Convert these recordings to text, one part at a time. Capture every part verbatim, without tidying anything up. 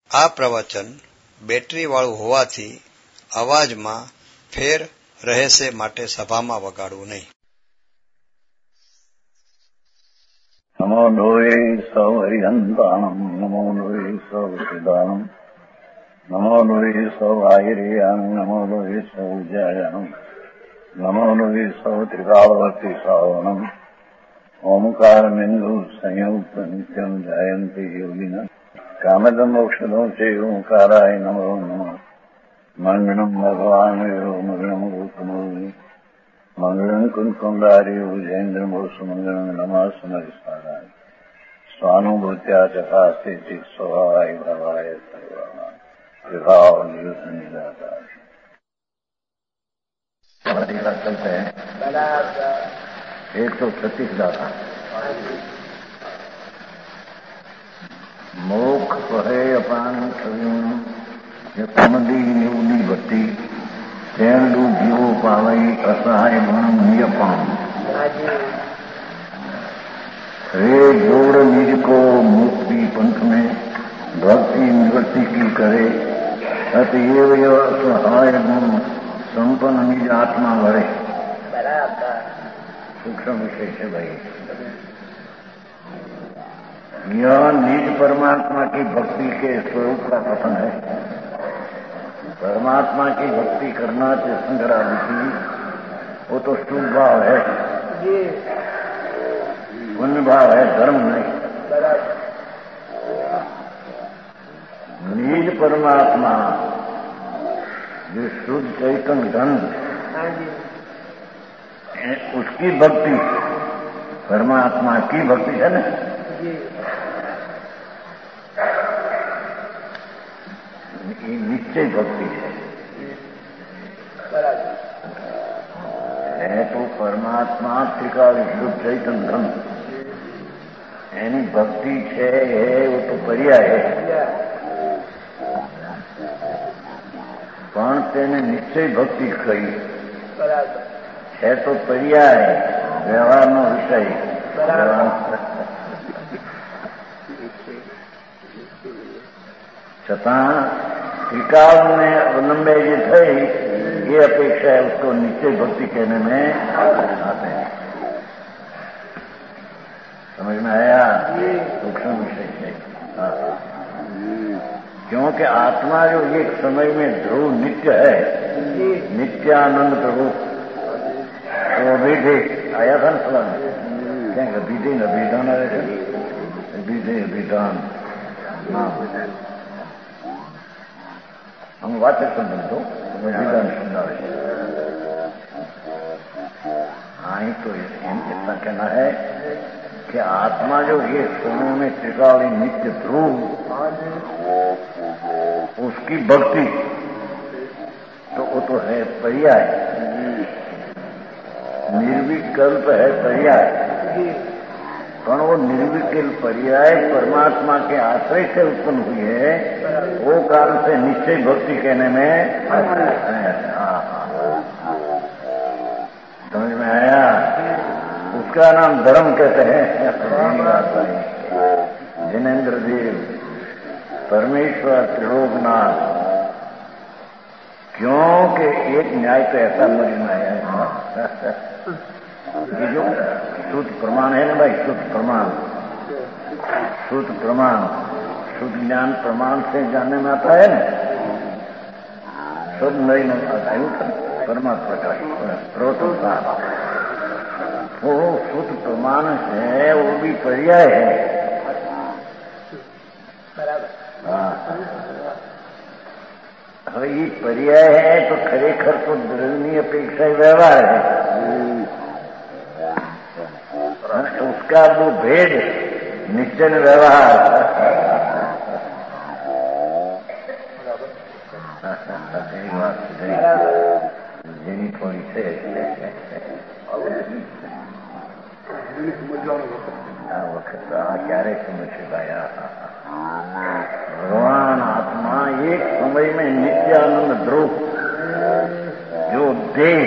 આ પ્રવચન બેટરીવાળું હોવાથી અવાજમાં ફેર રહેશે, માટે સભામાં વગાડવું નહીં. નમો લોહે સૌ હરિહંતાણમ, નમો લોહે સૌ સિદાનમ, નમો લોહે સૌ આયર્યામ, નમો લોહે સૌ જયામ, નમો લોહે સૌ ત્રિકાળવર્તી શ્રાવણમ, ઓમકાર બિંદુ સંયુક્ત નિત્યમ જયંતી યોગિના કામદમ મોક્ષદો છે ઓંકારાય નમો નમઃ. મંગળમ ભગવાન મંગળમ ગૌતમો મંગળમ કુંકુંડાર્યો જૈન્દ્રમો સુમંગળમ નમઃ સમરિસ્વારાય સ્વાનુભૂત્યા ચકાસ્તે ચિત સ્વભાવાય ભવાય સર્વાય વિભાવ નિદાતા. चलते हैं एक सौ छत्तीस दाता मोख पहे अपान छवियों कमदी निवडी भट्टी तेरडू जीवो पावई असहाय गुण नियपान रे जोड़ निज को मुक्ति पंथ में भक्ति निवृत्ति की करे अतएव असहाय गुण संपन्न निज आत्मा वरे. सूक्ष्म विषय है भाई. यह निज परमात्मा की भक्ति के स्वरूप का कथन है. परमात्मा की भक्ति करना तीर्थंकर आदि की वो तो शुभ भाव है, पुण्य भाव है, धर्म नहीं. निज परमात्मा जो शुद्ध चैतन्य धन उसकी भक्ति परमात्मा की भक्ति है ना. ये निश्चय भक्ति है. है तो परमात्मा त्रिकाल शुद्ध चैतन्य धन एनी भक्ति है, वो तो पर्याय है. પણ તેને નિશ્ચય ભક્તિ કહી છે તો પર્યાય વ્યવહારનો વિષય. છતાં त्रिकाल में अवलंबे ये थी ये अपेक्षा है उसको निश्चय भक्ति कहने में आते हैं. समझ में आया? सूक्ष्म विषय है. क्योंकि आत्मा जो एक समय में ध्रुव नित्य है, नित्यानंद प्रभु तो अभिधे आया था ना सलाम क्या अभिधे अभिधान आया था. अभिधे अभिधान हम वाचक संबंध तो अभिधान सुनना है. हाँ ही तो इतना कहना है कि आत्मा जो ये समय में त्रिकाली नित्य ध्रुव उसकी भक्ति तो वो तो है पर्याय. निर्विकल्प है पर्याय, पर वो निर्विकल्प पर्याय परमात्मा के आश्रय से उत्पन्न हुई है. वो कारण से निश्चय भक्ति कहने में समझ में आया? उसका नाम धर्म कहते हैं. जिनेन्द्र देव परमेश्वर त्रिलोकनाथ. क्योंकि एक न्याय तो ऐसा समझ में आया है ये जो शुद्ध प्रमाण है ना भाई, शुद्ध प्रमाण, शुद्ध प्रमाण, शुद्ध ज्ञान प्रमाण से जानने में आता है ना. शुद्ध नहीं नहीं आता है परमात्मा का प्रोत्साह. वो शुद्ध प्रमाण है, वो भी पर्याय है. હવે એ પર્યાય है तो ખરેખર તો દ્રવ્યની अपेक्षा व्यवहार है. उसका वो भेद निश्चय व्यवहार જેની થોડી છે આ વખત આ ક્યારે સમજશે ભાઈ. भगवान आत्मा एक समय में नित्यानंद ध्रुव जो देह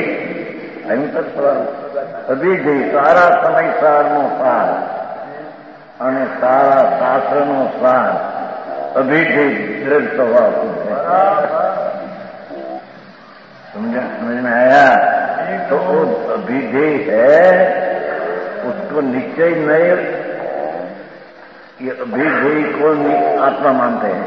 અભિધેય સારા સમય સારનો સાર અને સારા શાસ્ત્રનો સાર अभिधेय दृढ़ स्वभाव शुद्ध है। समझ समझ में आया? तो वो अभिधेय है, उसको निश्चय नहीं, ये अभिधेय को आत्मा मानते हैं।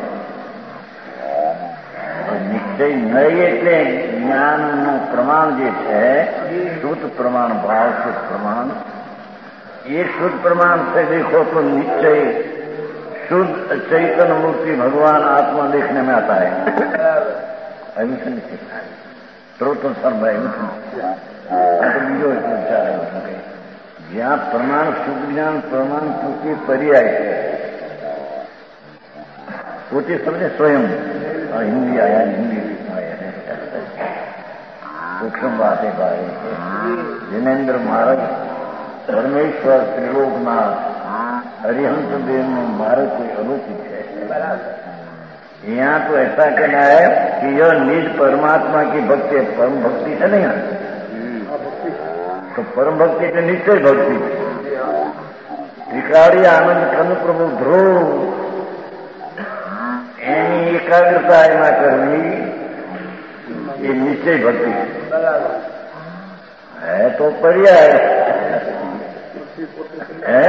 निश्चय नहीं એટલે જ્ઞાનનું પ્રમાણ જે છે શુદ્ધ પ્રમાણ, ભાવ શુદ્ધ પ્રમાણ, ये शुद्ध प्रमाण से देखो तो निश्चय शुद्ध चैतन्य मूर्ति भगवान आत्मा देखने में आता है। अभी तो तो सर भाई तो बीजो विचार है જ્યાં પ્રમાણ શુદ્ધ જ્ઞાન પ્રમાણ પૂરતી पर्याय है, પોતે સમજે स्वयं। हिंदी आया, हिंदी आया है, सूक्ष्म बातें भाई। जिनेन्द्र महाराज परमेश्वर त्रिलोकनाथ हरिहंस देव में महाराज कोई अलौकिक है। यहाँ तो ऐसा कहना है कि यह निज परमात्मा की भक्ति है। परम भक्ति है नहीं, तो परम भक्ति के निश्चय भक्ति त्रिकाली आनंद कंद प्रभु ध्रुव એની એકાગ્રતા એમાં કરવી એ નિશ્ચય ભક્તિ है। तो पर्याय है,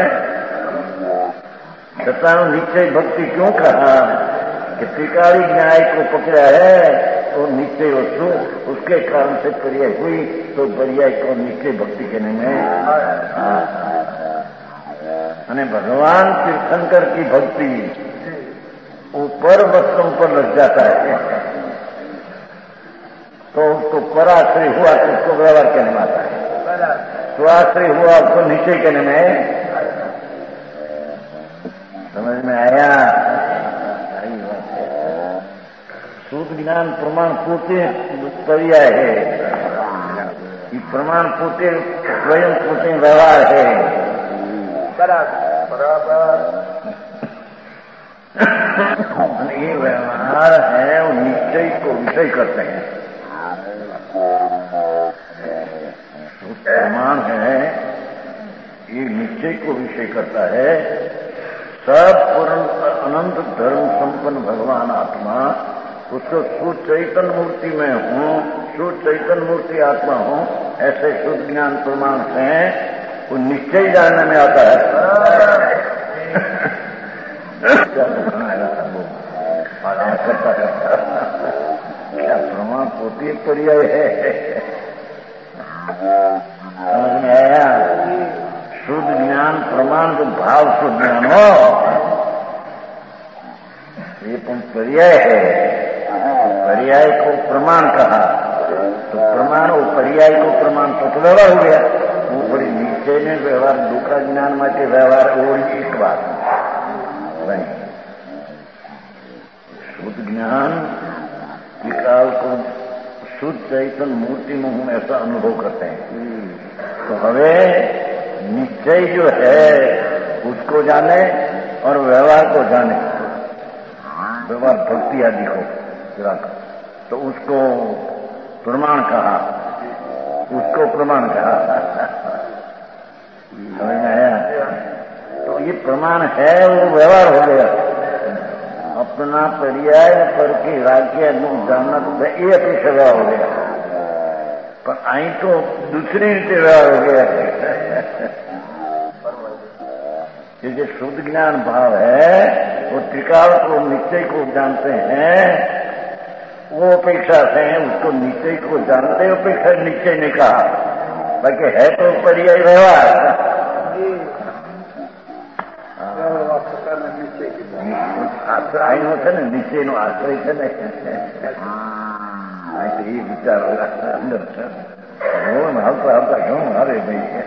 छतानु निश्चय भक्ति क्यों कहा कि त्रिकाली न्याय को पकड़ा है तो निश्चय वस्तु उसके कारण से पर्याय हुई, तो पर्याय को निश्चय भक्ति कहने में। अने भगवान तीर्थंकर की भक्ति ऊपर वस्तुओं पर लग जाता है, तो उसको पराश्रय हुआ तो उसको व्यवहार कहने में आता है, स्वाश्रय हुआ उसको निश्चय कहने में। समझ में आया? शुद्ध ज्ञान प्रमाण पोते पर्याय है, ये प्रमाण पोते स्वयं पोते व्यवहार है। बराबर ये व्यवहार है, वो निश्चय को विषय करते हैं। तो प्रमाण है, ये निश्चय को विषय करता है। सब पूर्ण अनंत धर्म संपन्न भगवान आत्मा, उसको शुद्ध चैतन्य मूर्ति में हूँ, शुद्ध चैतन्य मूर्ति आत्मा हूँ, ऐसे शुद्ध ज्ञान प्रमाण से वो निश्चय जानने में आता है। क्या प्रमाण पोती पर्याय है? समझ में आया? शुद्ध ज्ञान प्रमाण जो भाव शुद्ध ज्ञान हो, ये पर्याय है। पर्याय को प्रमाण कहा, तो प्रमाण वो पर्याय को प्रमाण तो व्यवहार हो गया। वो बड़ी नीचे में व्यवहार दूसरा ज्ञान माटे व्यवहार वो एक बात नहीं। शुद्ध ज्ञान विकाल को शुद्ध चैतन्य मूर्ति में हम ऐसा अनुभव करते हैं। तो हमें निश्चय जो है उसको जाने और व्यवहार को जाने, व्यवहार भक्ति आदि को, तो उसको प्रमाण कहा, उसको प्रमाण कहा। समझ में आया? तो ये प्रमाण है, वो व्यवहार हो गया। अपना पर्याय करके राज्य जानना तो ये अपेक्षा व्यवहार हो गया, पर आई तो दूसरी रीते व्यवहार हो गया। ये जो शुद्ध ज्ञान भाव है, वो त्रिकाल को निश्चय को जानते हैं, वो अपेक्षा से उसको निश्चय को जानते, अपेक्षा निश्चय ने कहा, बाकी है तो पर्याय व्यवहार। આશ્રય છે ને, નિશ્ચયનો આશ્રય છે ને, એ વિચાર અંદર છે। હું હાલતા હાલતા શું મારે ભાઈ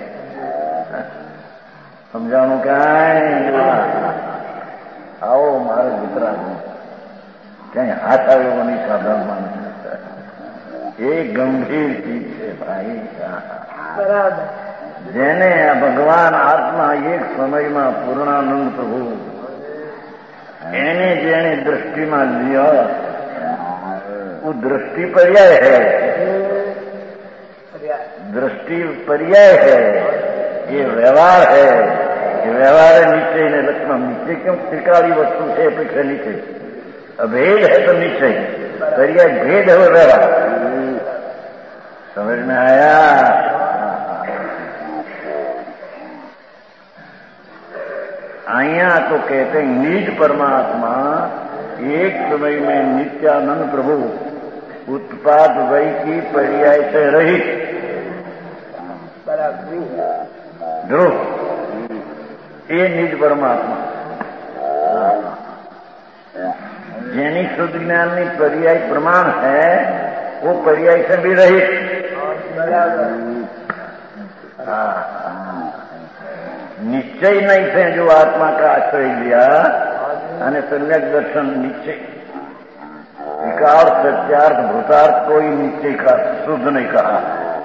સમજાણું કાંઈ આવો મારે ગુજરાતનું ક્યાંય હાથ આવ્યો નહીં સાધારણ માણસ। એ ગંભીર ચીજ છે ભાઈ। બરાબર। જેને આ ભગવાન આત્મા એક સમયમાં પૂર્ણાનંદ પ્રભુ એને જેને दृष्टिમાં लिया, वो दृष्टि पर्याय है, दृष्टि पर्याय है, ये व्यवहार है, कि व्यवहार है निश्चय ने लक्षण। निश्चय क्यों? त्रिकाली वस्तु से अपेक्षा निश्चय, अभेद है तो निश्चय, पर्याय भेद है वो व्यवहार। समझ में आया? आया तो कहते हैं निज परमात्मा एक समय में नित्यानंद प्रभु उत्पाद वही की पर्याय से रहित ध्रुव, ये निज परमात्मा જેની શુદ્ધ જ્ઞાનની પર્યાય પ્રમાણ है वो पर्याय से भी रहित। निश्चय नहीं से जो आत्मा का आश्रय लिया અને सम्यक दर्शन निश्चय विकार सत्यार्थ भूतार्थ कोई निश्चय का शुद्ध नहीं कहा।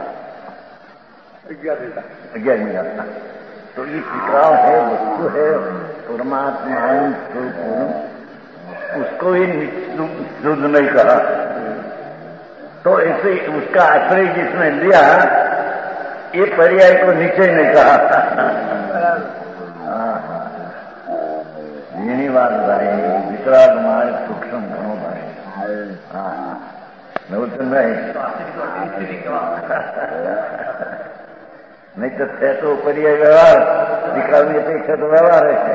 ग्यारहवीं आता तो ये विकार है, वस्तु है, परमात्मा उसको ही शुद्ध नहीं कहा। तो ऐसे उसका आश्रय जिसने लिया ये पर्याय को निश्चय नहीं कहा। એની વાત ભાઈ વિતરાગ માર્ગ સૂક્ષ્મ ઘણો ભાઈ નવચંદભાઈ नहीं तो थे तो पर्याय व्यवहार निकालने अपेक्षा तो व्यवहार है।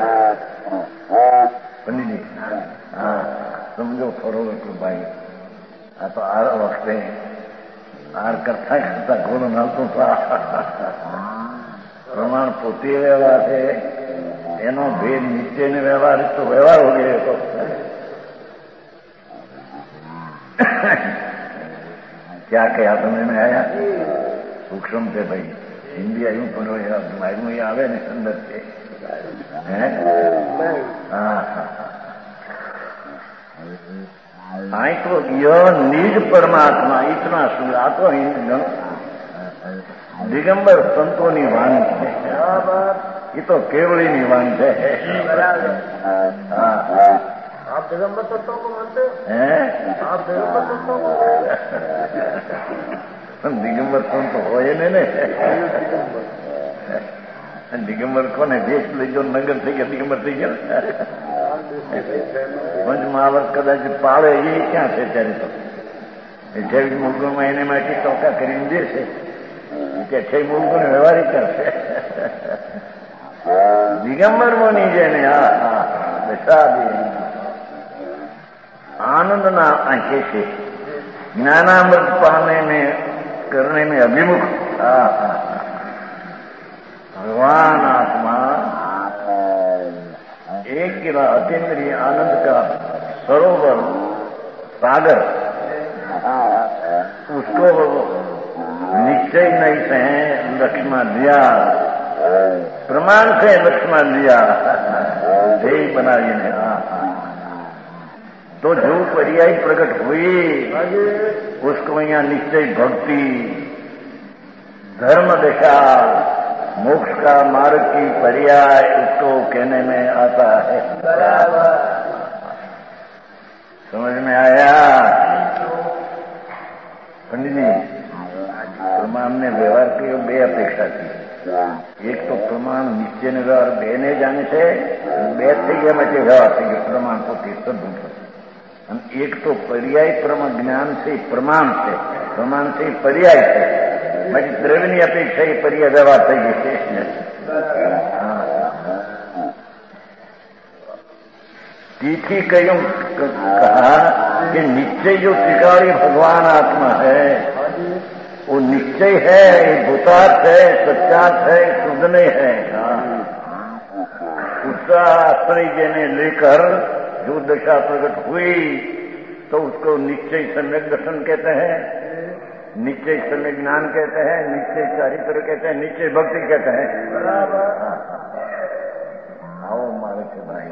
पंडित जी हाँ समझो फरो तो भाई आ तो आर वक्ते आर करता करता घोड़ो नालतो था प्रमाण पोती व्यवहार है एनो भेद निश्चय ने व्यवहार तो व्यवहार हो गए। तो क्या कहा समझ में आया? सूक्ष्म से भाई हिंदी आयु पढ़ो मायू ही आवे ने अंदर से हाँ आई तो यह निज परमात्मा इतना सुना तो दिगंबर संतों की वाणी है, ये तो केवली नहीं वाणी है। आप दिगंबर संतों को मानते हैं? आप दिगंबर संतों को? दिगंबर संत हो ने दिगंबर कोने देश लीजो नगर थी गया दिगंबर थी गया पंच महावत कदाच पावे ये क्या है तेरे तो अठावीस मुल्कों में एने माटी टोका करीने देशे कि अठावीस मुल्कों ने व्यवहारिक करते दिगंबर मोनी जेने हाँ दशा आनंद ना आंखे से ज्ञानामृत पाने में करने में अभिमुख भगवान आत्मा एक गिरा अतीन्द्रिय आनंद का सरोवर सागर उसको निश्चय नहीं से लक्ष्मण लिया, प्रमाण से लक्ष्मण लिया, ध्येय बनाई ने। तो जो पर्याय प्रकट हुई उसको यहाँ निश्चय भक्ति धर्म दशा मोक्ष का मार्ग की पर्याय उसको कहने में आता है। समझ में आया? पंडित जी प्रमाण ने व्यवहार की बे अपेक्षा की। एक तो प्रमाण निश्चय ने व्यवहार बेने जाने से बे थी गया मैं व्यवहार थी गया प्रमाण को तीसर एक तो पर्याय प्रमाण ज्ञान से प्रमाण से प्रमाण से पर्याय से मैं द्रव्यनी अपेक्षा ही पर्याय व्यवहार થઈ ગઈ। तीसरी कईयों कहा कि निश्चय जो त्रिकाली भगवान आत्मा है वो निश्चय है, भूतार्थ है, सत्यार्थ है, शुद्ध नहीं है। उसका आश्रय जेने लेकर जो दशा प्रकट हुई तो उसको निश्चय सम्यक दर्शन कहते हैं, निश्चय सम्यक ज्ञान कहते हैं, निश्चय चारित्र कहते हैं, निश्चय भक्ति कहते हैं। आओ मारे के भाई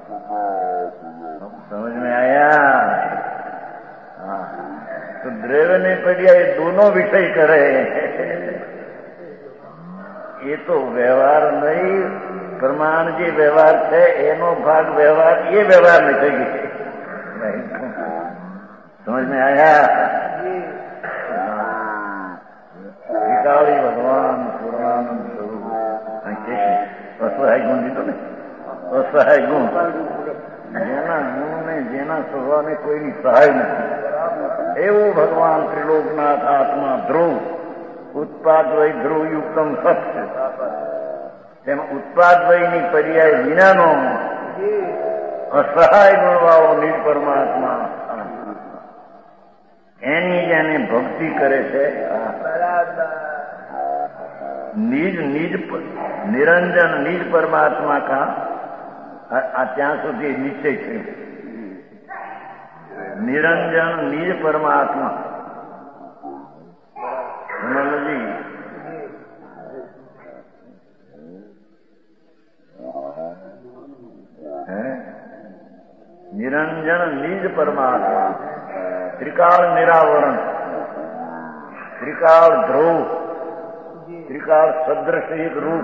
समझ में आया? हाँ तो द्रव्य ने पढ़िया ये दोनों विषय करे ये तो व्यवहार नहीं प्रमाण जी व्यवहार है एनो भाग व्यवहार ये व्यवहार नहीं चाहिए। समझ में आया? विकारी भगवान पूर्णानंद स्वरूप અસહાય ગુણ લીધો ને, અસહાય ગુણ. જેના ગુણને જેના સ્વભાવને કોઈની સહાય નથી એવો ભગવાન ત્રિલોકનાથ આત્મા ધ્રુવ ઉત્પાદ વય ધ્રુવ યુક્તમ સત્ય. તેમાં ઉત્પાદ વયની પર્યાય વિનાનો અસહાય ગુણવાળો નિજ પરમાત્મા એની જેને ભક્તિ કરે છે નિજ નિજ નિરંજન નિજ પરમાત્મા કા આ ત્યાં સુધી નિશ્ચય છે. નિરંજન નિજ પરમાત્મા જી નિરંજન નિજ પરમાત્મા ત્રિકાળ નિરાવરણ ત્રિકાળ ધ્રુવ ત્રિકાળ સદ્રશ એક રૂપ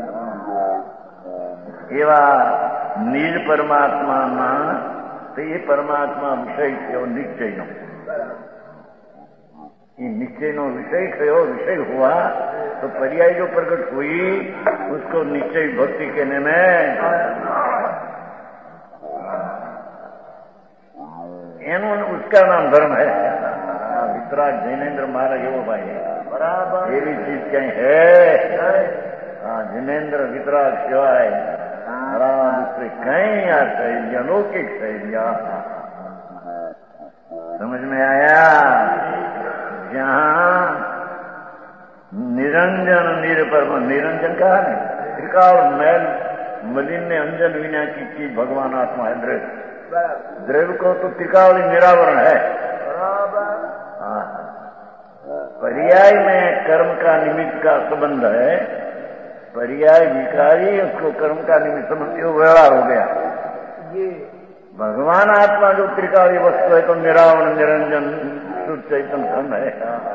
એવા નિજ પરમાત્મામાં તો એ પરમાત્મા વિષય થયો નિશ્ચયનો. ये निश्चय नो विषय कहो विषय हुआ तो पर्याय जो प्रकट हुई उसको निश्चय भक्ति कहने में एनो उसका नाम धर्म है. वितराग जैनेन्द्र महाराज एवो भाई बराबर एवी चीज कहीं है. हाँ जैनेन्द्र वितराग सिवाय दूसरे कहीं आ शैल्य लौकिक शैल्य समझ में आया. जहाँ निरंजन निरपरमा निरंजन कहा है त्रिकाल मैल मलिन ने अंजन विना की चीज भगवान आत्मा है. द्रव्य द्रव्य को तो त्रिकाल निरावरण है. हाँ पर्याय में कर्म का निमित्त का संबंध है. पर्याय विकारी उसको कर्म का निमित्त संबंध व्यवहार हो गया. भगवान आत्मा जो त्रिकाली वस्तु है तो निरावरण निरंजन शुद्ध चैतन्य धर्म है.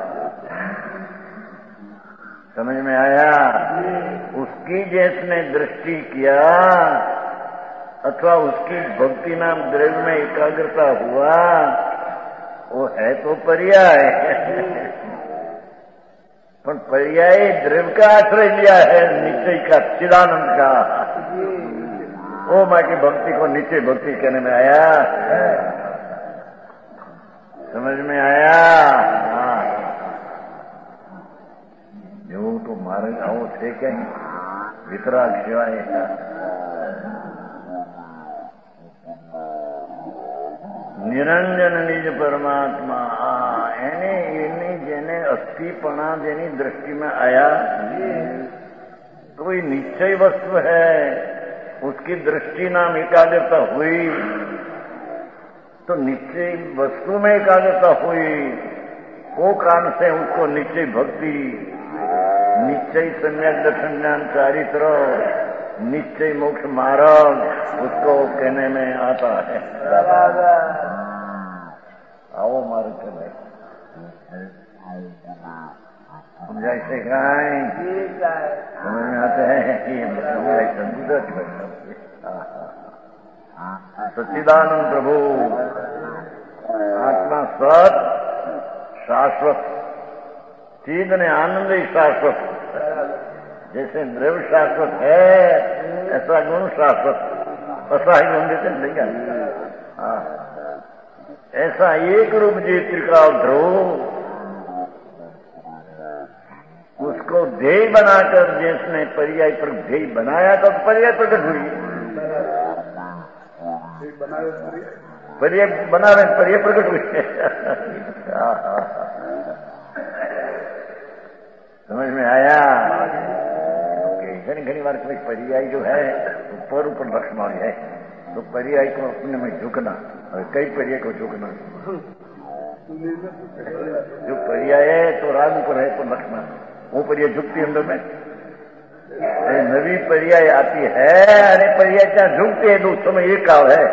समझ में आया. उसकी जिसने दृष्टि किया अथवा उसकी भक्ति नाम द्रव्य में एकाग्रता हुआ वो है तो पर्याय. पर पर्याय द्रव्य का आश्रय लिया है निश्चय का चिदानंद का. ओ माँ की भक्ति को निश्चय भक्ति कहने में आया. समझ में आया. जो तो मारे आओ थे कहीं वितराग सिवाय નિરંજન નિજ પરમાત્મા એને એની જેને અસ્થિપણા જેની दृष्टिમાં आया कोई निश्चय वस्तु है उसकी दृष्टि नाम एकाग्रता हुई तो निश्चय वस्तु में एकाग्रता हुई वो कारण से उसको निश्चय भक्ति निश्चय सम्यक दर्शन ज्ञान चारित्र निश्चय मोक्ष मार्ग उसको कहने में आता है. आओ मार्ग चले समझाई से गाय समझ में आते हैं कि सच्चिदानंद प्रभु आत्मा सत शाश्वत चीज ने आनंद ही शाश्वत. जैसे द्रव्य शाश्वत है ऐसा गुण शाश्वत असाही गुण देते नहीं. हाँ ऐसा एक रूप जी त्रिकाल ध्रुव उसको ध्येय बनाकर जिसने पर्याय पर ध्येय बनाया तो पर्याय प्रकट हुई. पर्याय बना रहे पर्याय प्रकट हुई. समझ में आया. घनी घनी बार कोई पर्याय जो है तो पर ऊपर लक्ष्मण है तो पर्याय को अपने में झुकना और कई पर्याय को झुकना. जो पर्याय है तो राग ऊपर है तो लक्ष्मण वो पर्याय झुकती अंदर में. नवी पर्याय आती है अरे पर्याय क्या झुकती है तो उस समय एक काल है.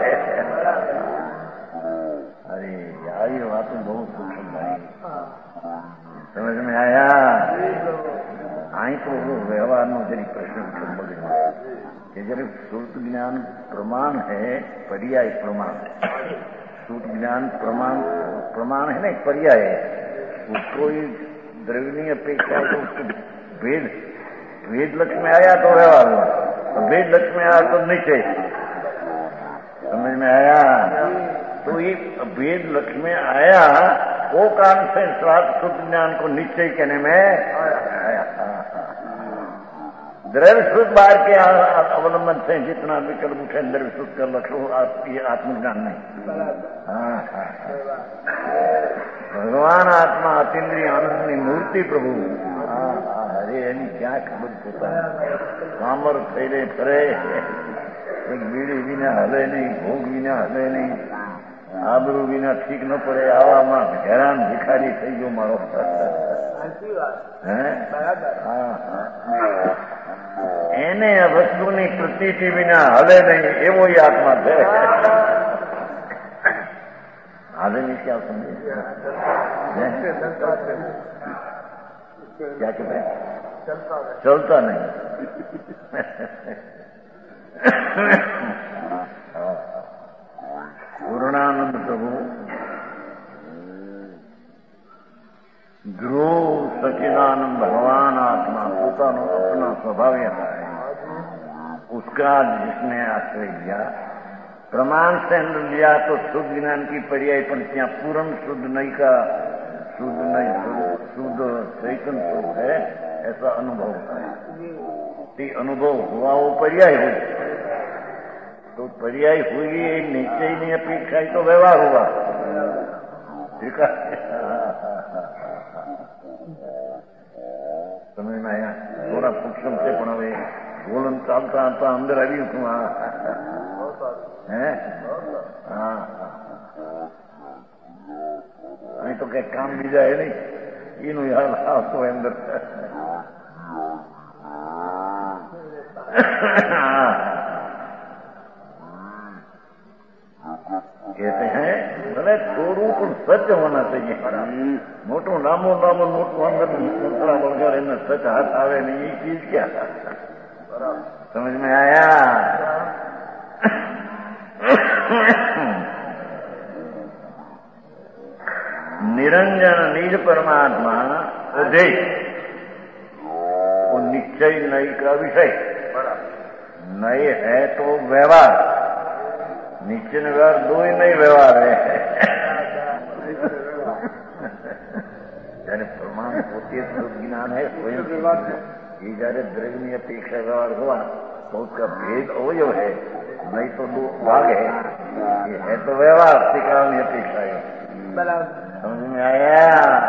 अरे यार ये बात तो बहुत सूक्ष्म है. समझ में आया. आई तो व्यवहार नो जरी प्रश्न कि जब श्रुत ज्ञान प्रमाण है पर्याय प्रमाण है. श्रुत ज्ञान प्रमाण प्रमाण है ना एक पर्याय है. उसको द्रव्य अपेक्षा तो उसको भेद भेद लक्ष्य में आया तो व्यवहार हुआ. भेद लक्ष्य में आया तो निश्चय, समझ में आया? तो ये भेद लक्ष्य में आया, वो कारण से स्वार्थ शुद्ध ज्ञान को निश्चय कहने में आया। द्रव्य शुद्ध बाहर के अवलंबन से जितना विकल्प उठे द्रव्य शुद्ध कर लक्ष्य ये आत्मज्ञान नहीं। हाँ हाँ भगवान आत्मा अतीन्द्रिय आनंदनी मूर्ति प्रभु। हाँ हाँ अरे एनी क्या खबर पोता कामर फैले फरे, एक बीड़ी विना हले नहीं, भोग विना हले नहीं, आबरू विना ठीक न પડે આવામાં હેરાન ભિખારી થઈ ગયો મારો। એને વસ્તુની પ્રતીતિ વિના હલે નહીં એવો ही आत्मा છે। हाले नहीं क्या समझे? क्या कहते हैं? चलता नहीं। पूर्णानंद प्रभु ध्रुव सचिदानंद भगवान आत्मा પોતાનો अपना स्वभाव है, उसका जिसने आश्रय लिया, प्रमाण से लिया तो शुद्ध ज्ञान की पर्याय, पर क्या पूर्ण शुद्ध नहीं का शुद्ध नहीं शुद्ध चैतन्य शुद्ध है ऐसा अनुभव होता है। अनुभव हुआ वो पर्याय हुई, तो पर्याय हुई निश्चय नहीं अपेक्षा ही तो व्यवहार हुआ। ठीक है समझ में आया? थोड़ा सूक्ष्म से पण હવે બોલન ચાલતા ચાલતા અંદર આવ્યું છું। આ હે હા અહીં તો કઈ કામ બીજા હે નહીં, એનું યાદ આવતો અંદર। कहते हैं भले थोड़ू पण सच होना चाहिए। मोटू नामो नामो मोटू अंदर दूसरा बलगर इन सच हाथ आवे नहीं, ये चीज क्या? समझ में आया? निरंजन निज परमात्मा उदय वो निश्चय नई का विषय नए है तो व्यवहार, निश्चय व्यवहार दो ही नहीं व्यवहार है। यानी प्रमाण होती ज्ञान है स्वयं ये जયારે द्रव्य अपेक्षा व्यवहार हुआ तो उसका भेद अवयव है, नहीं तो दो भाग है। ये है तो व्यवहार कारण अपेक्षा है। समझ में आया?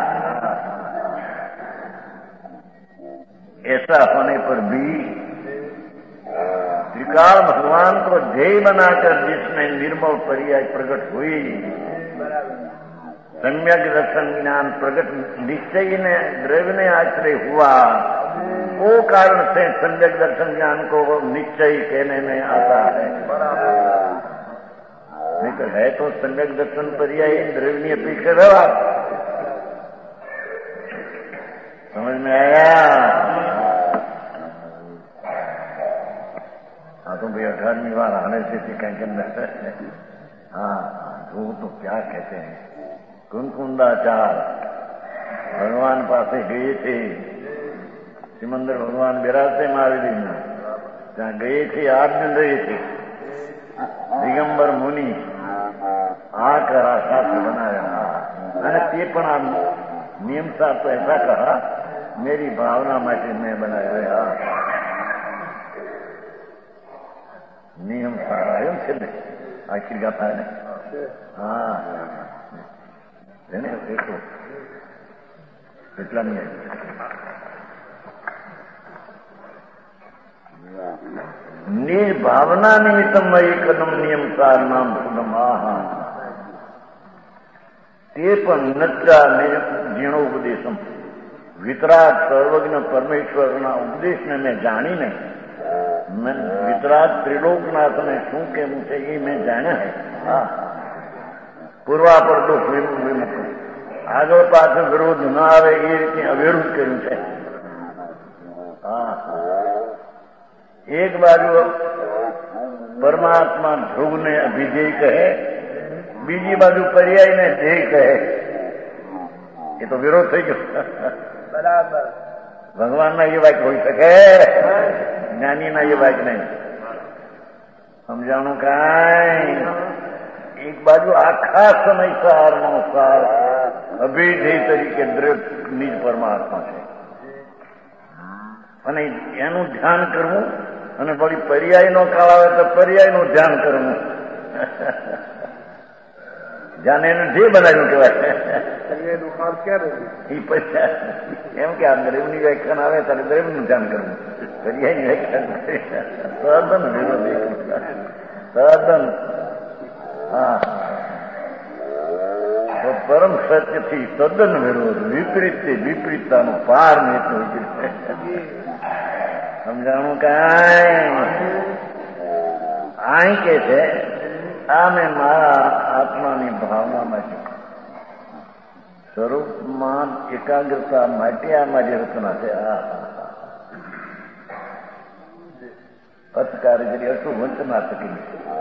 ऐसा होने पर भी त्रिकाल भगवान को ध्येय बनाकर जिसमें निर्मल पर्याय प्रकट हुई, सम्यक दर्शन ज्ञान प्रकट निश्चय ने द्रव्य ने आश्रय हुआ, वो कारण से सम्यक दर्शन ज्ञान को निश्चय कहने में आता है। नहीं तो है तो सम्यक दर्शन पर्याय द्रव्य अपेक्षा व्यवहार। समझ में आया? हाँ तो भाई अठारहवीं बार आने से कहीं के अंदर हाँ वो तो क्या कहते हैं कुंकुंदाचार भगवान पासे गए थे, सिमंदर भगवान बिराजते महावीर में ત્યાં ગયે છે આઠ દિન રહે છે। દિગંબર મુનિ आ करा शास्त्र बनाया અને તે પણ આ નિયમ સાથ तो ऐसा कहा मेरी भावना માટે मैं बनाया है। नियम सारा एम છે ને આખી ગાથા ને હા એને देखो કેટલા નિયમ निर्भावना निमित्तम एक कदम नियम सार नाम सुदम आहा ते पण नच्चा जीर्णोपदेशम वितराग सर्वज्ञ परमेश्वर उपदेश ने मैं जानी नहीं, मैं वितराग त्रिलोकनाथ ने शू के मुझे ये मैं जाना है। हाँ पूर्वा पर तो विमुख आगे पास विरोध न आवे ये रीति अविरुद्ध કર્યું છે। हाँ एक बाजू परमात्मा ध्रुव ने अभिधेय कहे, बीजी बाजू पर्याय ने ध्येय कहे, ये तो विरोध થઈ ગયો। बराबर भगवान ना ये वाक्य हो सके જ્ઞાનીના એ વાત નહીં. સમજાણું કાંઈ? એક બાજુ આખા સમયસારનો સાર અભિધેય તરીકે દ્રઢ નિજ પરમાત્મા છે અને એનું ધ્યાન કરવું અને વળી પર્યાયનો કાળ આવે તો પર્યાયનું ધ્યાન કરવું. જાને એને જે બનાવ્યું કહેવાય એ પછી એમ કે આ દ્રવ્યની વ્યાખ્યાન આવે ત્યારે દ્રવ્યનું ધ્યાન કરવું, પર્યાયની વ્યાખ્યાન તદ્દન વિરોધ તદ્દન. હા, પરમ સત્યથી તદ્દન વિરોધ, વિપરીત વિપરીતતાનો પાર નીચો. સમજાણું કાંઈ? આઈ કે છે આ મેં મારા આત્માની ભાવનામાં છે, સ્વરૂપમાં એકાગ્રતા માટે આ મારી રચના છે. આ અતકારી કરી અશું વંચના થકી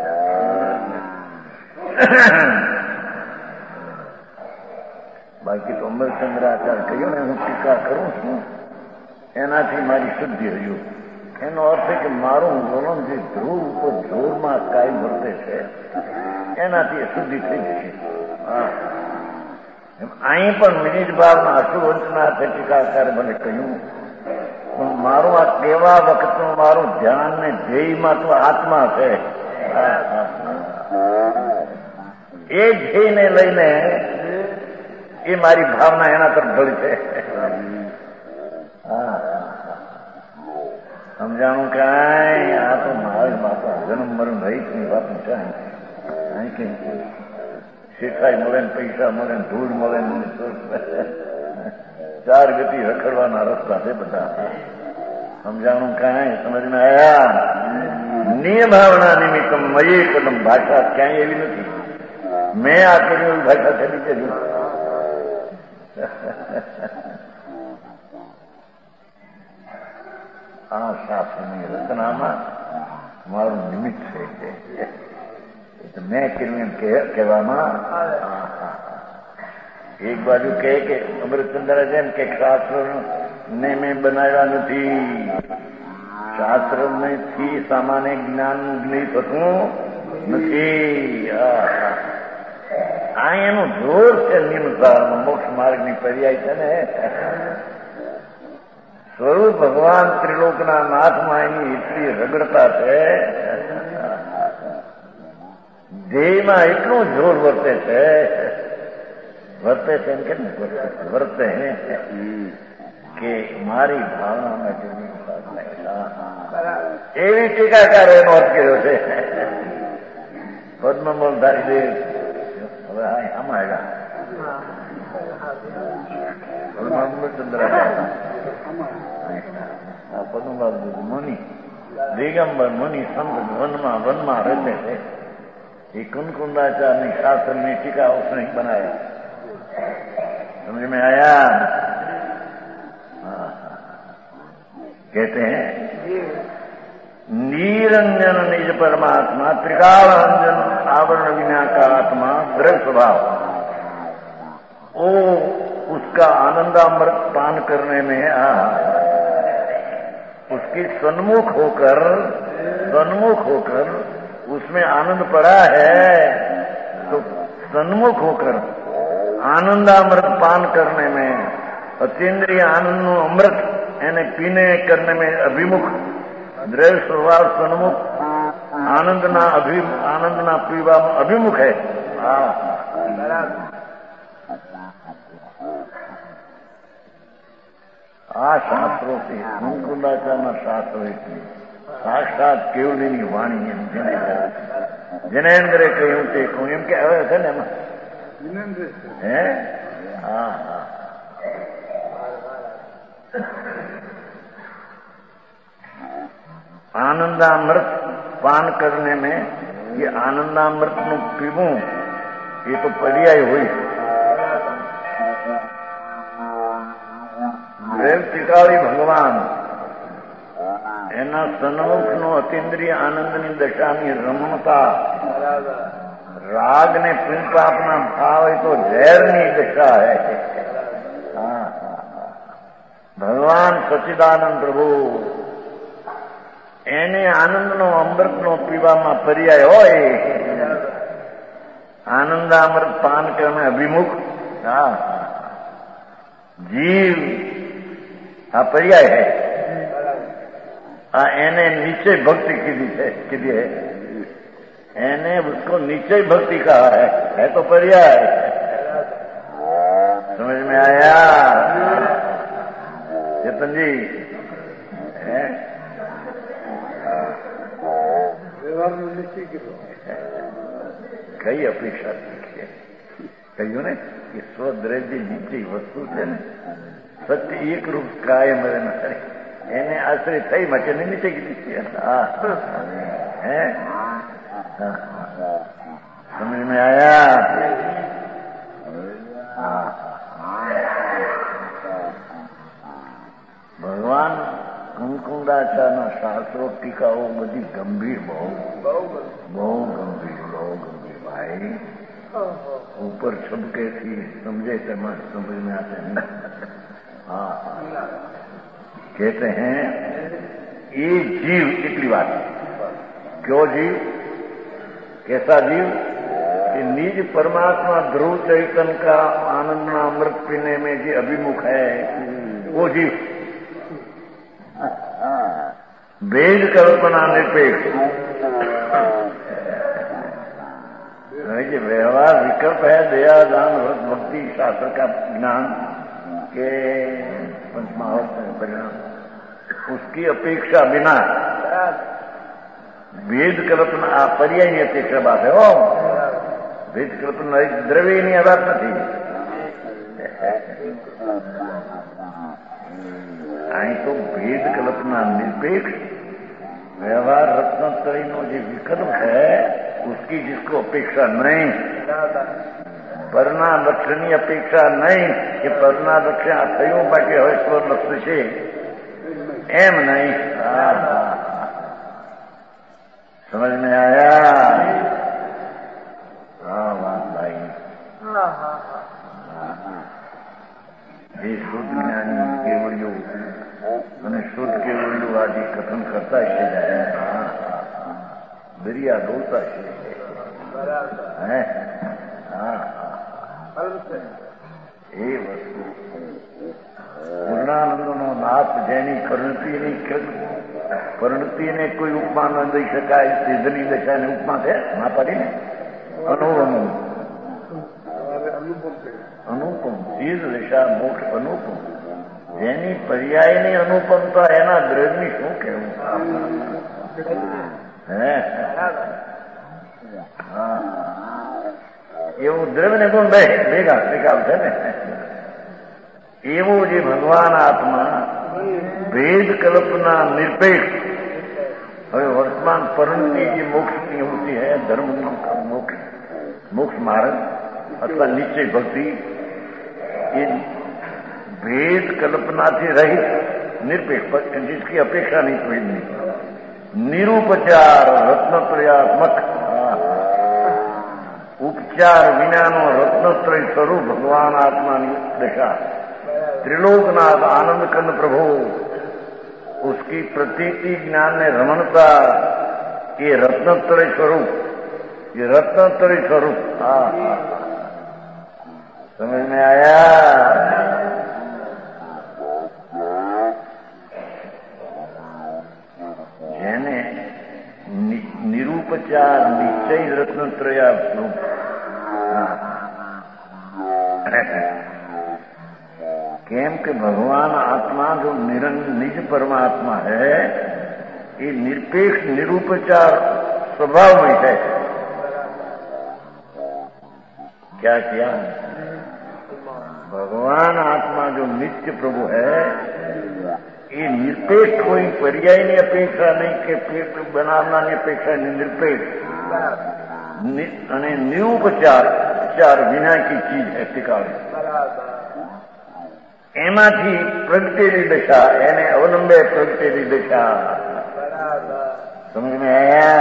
બાકી તો અમરચંદ્રાચાર્ય કહ્યું ને હું ટીકા કરું છું એનાથી મારી શુદ્ધિ રહ્યું. એનો અર્થ છે કે મારું વલણ જે ધ્રુવ ઉપર જોરમાં કાય વર્તે છે એનાથી શુદ્ધિ થઈ જશે. હા, અહીં પણ મિનિટ બારમાં અશુવંશના ટીકાકાર મને કહ્યું પણ મારું આ કેવા વખતનું મારું ધ્યાન ને ધ્યેયમાં તો આત્મા છે. એ ધ્યેયને લઈને એ મારી ભાવના એના તરફ ઢળી છે. હા, સમજાણું કાંઈ? આ તો મારી બાપા જન્મ મરણ રહી છે બાપુ કાંઈ અહીં કેમ શેખાઈ મળે ને પૈસા મળે ને ધૂળ મળે ને ચાર ગતિ રખડવાના રસ્તા છે બધા. સમજાણું કાંઈ? સમજમાં આવ્યા? નિયભાવના નિમિત્ત મયે કદમ ભાષા ક્યાંય એવી નથી. મેં આ કર્યું એવી ભાષા કરી છે. આ શાસ્ત્રની રચનામાં મારું નિમિત્ત છે, મેં કર્યું એમ કહેવામાં. એક બાજુ કહે કે અમૃતચંદ્ર જેમ કે શાસ્ત્ર ને મેં બનાવ્યા નથી, શાસ્ત્ર થી સામાન્ય જ્ઞાન નહીં થતું નથી. આ એનું જોર છે નિયમસાર મોક્ષ માર્ગની પર્યાય છે ને. સ્વરૂપ ભગવાન ત્રિલોકના નાથમાં એની એટલી રગડતા છે, ધ્યેયમાં એટલું જોર વર્તે છે વર્તે છે એમ કે વર્તે કે મારી ભાવનામાં એવી ટીકાકારો એનો અર્થ કર્યો છે. પદ્મમલ ધારી દેવ હવે આમાં આવ્યા અમૃતચંદ્ર પદ્મલાલ મુનિ દિગંબર મુનિ સંત વનમાં વનમાં રહેતે છે. એ કુનકુંડાચારની શાસ્ત્રની ટીકા उसने बनाया. समझ में आया? कहते हैं निरंजन निज परमात्मा त्रिकाल अंजन आवरण विना का आत्मा द्रव्य स्वभाव, ओ उसका आनंदामृत पान करने में आ उसकी सन्मुख होकर सन्मुख होकर उसमें आनंद पड़ा है तो सन्मुख होकर आनंदामृत पान करने में अतीन्द्रिय आनंद नो अमृत यानी पीने करने में अभिमुख द्रव्य स्वभाव सन्मुख आनंद ना अभि आनंद ना पीवा अभिमुख है. આ શાસ્ત્રો છે કુંકુંડાચારના શાસ્ત્રો એટલી સાક્ષાત કેવડીની વાણી એમ જનેન્દ્રે કહ્યું તે કહું એમ કે હવે છે ને એમાં હે હા હા आनंदामृत पान करने में ये आनंदामृत નું પીવું એ તો પર્યાય હોય. ટીકાળી ભગવાન એના સન્મુખનો અતિન્દ્રિય આનંદની દશાની રમણતા, રાગ ને પિંપાપના ભાવ એ તો ઝેરની દશા હૈ. ભગવાન સચ્ચિદાનંદ પ્રભુ એને આનંદનો અમૃતનો પીવામાં પર્યાય હોય. આનંદામૃત પાન કરને અભિમુખ. હા, જીવ આ પર્યાય है. हाँ, एने निश्चय भक्ति कीधी है कीधी है एने उसको निश्चय भक्ति कहा है. है तो पर्याय. समझ में आया चेतन जी? व्यवहार में निश्चय की कई अपेक्षा है. કહ્યું ને કે સ્વદ્રવ્ય નિશ્ચય વસ્તુ છે ને, સત્ય એક રૂપ કાયમ રહે, એને આશ્રય થઈ માટે નિશ્ચય કીધી છે. હા, હે સમજ में आया? ભગવાન કુંકુંડાચારના શાસ્ત્રો ટીકાઓ બધી ગંભીર, બહુ બહુ ગંભીર, બહુ ગંભीर भाई. ऊपर छबके थी समझे समझ समझ में आते हैं. हाँ, कहते हैं ये जीव इतनी बात. क्यों जीव? कैसा जीव? कि निज परमात्मा ध्रुव चैतन्य का आनंद अमृत पीने में जो अभिमुख है वो जीव. भेद कल्पना निरपेक्ष. कि व्यवहार विकल्प है, दया दान व्रत भक्ति शास्त्र का ज्ञान के पंचमहाभूत परिणाम, उसकी अपेक्षा बिना भेद कल्पना पर्याय अपेक्षा बात है. ओ भेद कल्पना द्रव्य नहीं बात नहीं. અહીં તો भेद कल्पना निरपेक्ष व्यवहार रत्नत्रय नो जो विकल्प है उसकी जिसको अपेक्षा नहीं, पરના લક્ષ્યની અપેક્ષા નહીં કે પરના લક્ષ્ય આ થયું બાકી હવે સ્વર લક્ષ્ય છે એમ નહીં. સમજ में आया? હા વાત ભાઈ. એ શુદ્ધ જ્ઞાની કેવળિયો અને શુદ્ધ કેવળિયો આજે કથન કરતા છે, દરિયા બોલતા છે. એ વસ્તુ પૂર્ણાનંદનો નાથ જેની પરિણતિની પરિણતિને કોઈ ઉપમા ન દઈ શકાય, સિદ્ધની દશાની ઉપમા છે ના પાડીને. અનુપમ અનુપમ સિદ્ધ દશા મોક્ષ અનુપમ. જેની પર્યાયની અનુપમતા એના દ્રવ્યની શું કહેવું? હે હા, એવું દ્રવ્યને ગુણ બે ભેગા ભેગા છે ને. એવું જે ભગવાન આત્મા ભેદ કલ્પના નિરપેક્ષ. હવે વર્તમાન પરિણતિ જે મોક્ષની હોતી है, धर्म मोक्ष मोक्ष मार्ग अथवा निश्चय भक्ति, ये भेद कल्पना से रहित निरपेक्ष, जिसकी अपेक्षा नहीं कोई नहीं, निरूपचार रत्नत्रयात्मक उपचार विनानो रत्नत्रय स्वरूप भगवान आत्मानी दशा, त्रिलोकनाथ आनंद कंद प्रभु, उसकी प्रतीति ज्ञान में रमणता, ये रत्नत्रय स्वरूप, ये रत्नत्रय स्वरूप. हाँ, समझ में आया? જેને નિરૂપચાર નિશ્ચય રત્નત્રય સ્વરૂપ. કેમ કે ભગવાન આત્મા जो निज परमात्मा है ये निरपेक्ष निरूपचार स्वभाव में है. क्या किया? भगवान आत्मा जो नित्य प्रभु है ये निरपेक्ष, कोई पर्यायની અપેક્ષા નહીં કે પેટ બનાવવાની અપેક્ષા નહીં, નિરપેક્ષ અને નિરૂપચાર ચાર વિના की चीज है टिकावी. એમાંથી પ્રગટેલી દશા, એને અવલંબે પ્રગટેલી દશા. સમજ में आया?